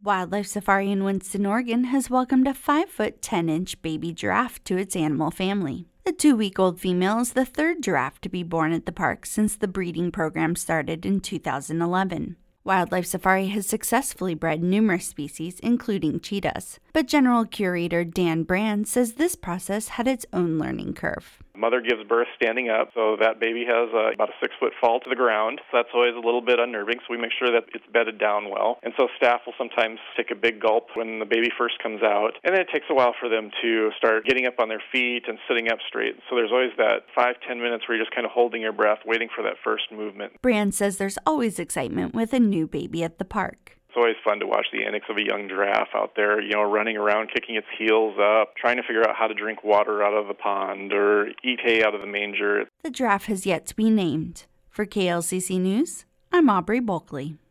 Wildlife Safari in Winston, Oregon has welcomed a 5-foot 10-inch baby giraffe to its animal family. The 2-week-old female is the third giraffe to be born at the park since the breeding program started in 2011. Wildlife Safari has successfully bred numerous species, including cheetahs, but General Curator Dan Brand says this process had its own learning curve. Mother gives birth standing up, so that baby has about a 6-foot fall to the ground. So that's always a little bit unnerving, so we make sure that it's bedded down well. And so staff will sometimes take a big gulp when the baby first comes out, and then it takes a while for them to start getting up on their feet and sitting up straight. So there's always that 5-10 minutes where you're just kind of holding your breath, waiting for that first movement. Brand says there's always excitement with a new baby at the park. It's always fun to watch the antics of a young giraffe out there, running around, kicking its heels up, trying to figure out how to drink water out of the pond or eat hay out of the manger. The giraffe has yet to be named. For KLCC News, I'm Aubrey Bulkley.